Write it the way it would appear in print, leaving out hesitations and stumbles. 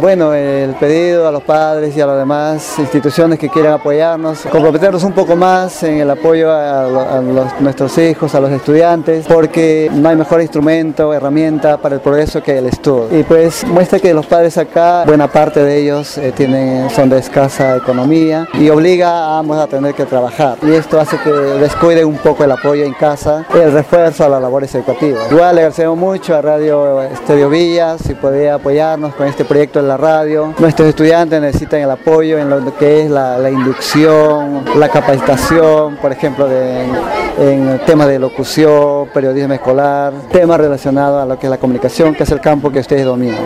Bueno, el pedido a los padres y a las demás instituciones que quieran apoyarnos, comprometernos un poco más en el apoyo a nuestros hijos, a los estudiantes, porque no hay mejor instrumento, herramienta para el progreso que el estudio. Y pues muestra que los padres acá, buena parte de ellos son de escasa economía y obliga a ambos a tener que trabajar. Y esto hace que descuiden un poco el apoyo en casa, el refuerzo a las labores educativas. Igual le agradecemos mucho a Radio Estéreo Villa, si podía apoyarnos con este proyecto en la radio. Nuestros estudiantes necesitan el apoyo en lo que es la inducción, la capacitación, por ejemplo, en temas de locución, periodismo escolar, temas relacionados a lo que es la comunicación, que es el campo que ustedes dominan.